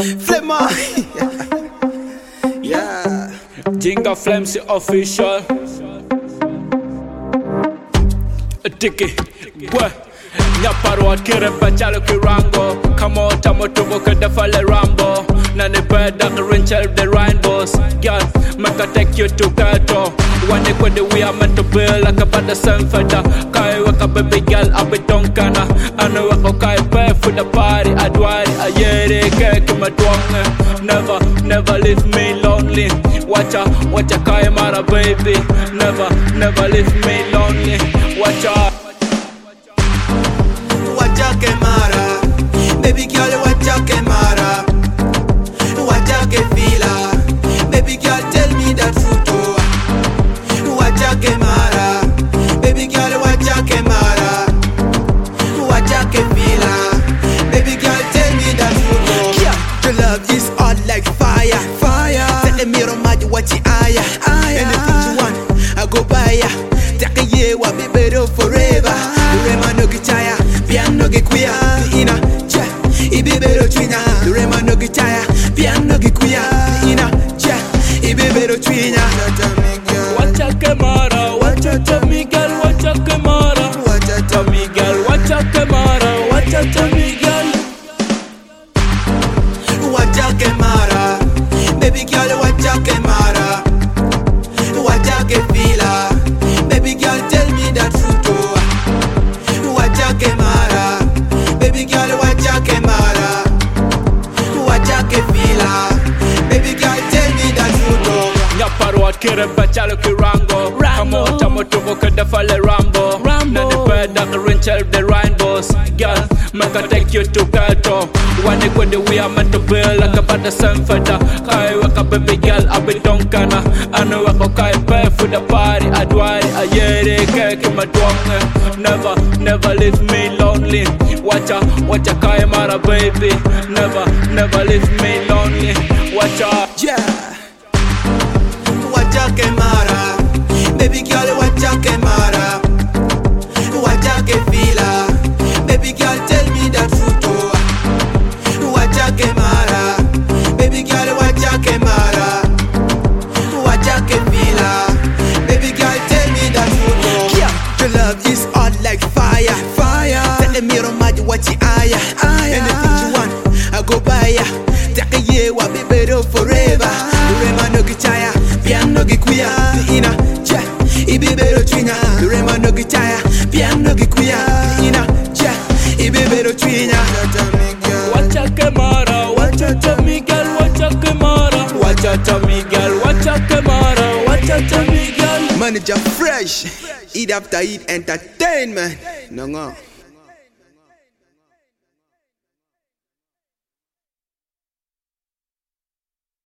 Flemma. Yeah. Jinga Flemsi official. Tiki. What? Nyaparwa kiremba chalo kirango. Kamo tamo tuvo kadafale rambo. Nani beda rinchel the rainbows. Girl, make I take you to Kato. One day when we are meant to build like a bada senfeta. Kai waka baby girl abe donkana. Anu wako kai pay for the party. Adwari ayere keke madwonge. Never leave me lonely. Watcha kai mara baby. Never leave me lonely. Watcha Mara, baby girl, watcha Mara, watcha fila, baby girl, tell me the truth. Watcha Mara, baby girl, watcha Mara, watcha fila, baby girl, tell me the truth. Yeah, the love is hot like fire. Tell the mirror mad what you aya. Anything you want, I go buy ya. Take a year, what be better forever. Rema no gitaya. Piano ge kuya ina ja ibebero twinya Rema no gitaya piano ge kuya ina ja ibebero twinya Watcha Mara, watcha Miguel, watcha Mara, watcha Miguel, watcha Mara, watcha Miguel, watcha Mara, baby girl watcha Mara, watcha fila, baby girl tell me the truth. Watcha Mara, baby girl watcha Mara, watcha fila, baby girl tell me the truth. Nyaparwa kiremba chalo kirango. Kamo tamo tuvo kadafale rambo. Nani beda rinchel the rainbows. Girl, make I take you to Kato. One day when we are meant to build like a bada senfeta. Kai waka baby girl abe donkana. Anu wako kai pay for the party. Adwari ayere keke madwonge. Never leave me lonely. Watcha kai mara baby. Never leave me lonely. Watcha. Yeah. Watcha Mara, baby girl watcha Mara, watcha fila, baby girl tell me the truth. Watcha Mara, baby girl watcha Mara, watcha fila, baby girl tell me the truth. Yeah, the love is hot like fire. Tell the mirror mad what you aya. Anything you want, I go buy ya. Take a year, what be better forever. Rema no gitaya, piano ge kuya ina ja ibebero twinya. Rema no gitaya, piano ge kuya ina ja ibebero twinya. Watcha Mara, watcha Miguel, watcha Mara, watcha Miguel, watcha Mara, watcha Miguel. Manager fresh, eat after eat entertainment. No.